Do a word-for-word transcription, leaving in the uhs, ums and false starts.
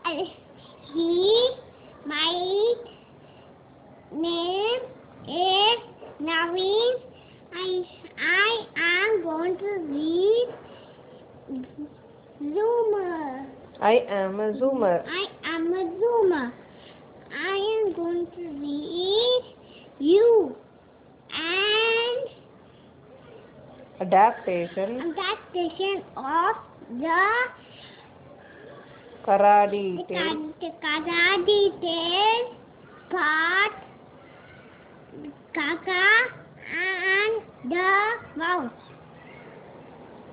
he, my name is Naveen. I, I am going to read Zoomer. I am a zoomer. I am a Zoomer. I am going to read you and Adaptation adaptation of the Karate Tale Karate Tale part Kaka and the Mouse.